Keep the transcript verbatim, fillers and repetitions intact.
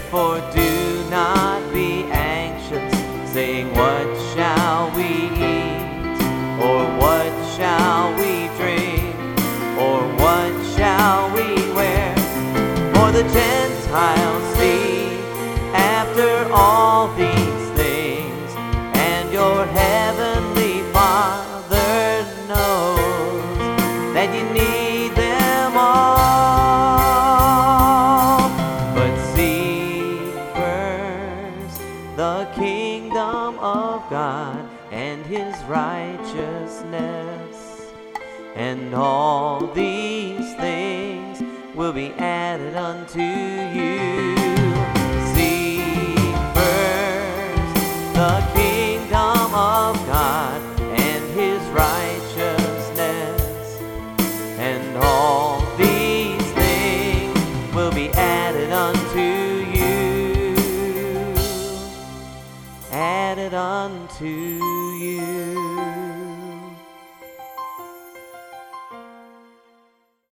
Therefore do not be anxious, saying, what shall we eat? Or what shall we drink? Or what shall we wear? For the Gentiles seek after all these things, and your heavenly Father knows that you need them all. But seek first the kingdom of God and his righteousness, and all these things will be added unto you. Seek first the kingdom of God and his righteousness, and all these things will be added unto you. Added unto you.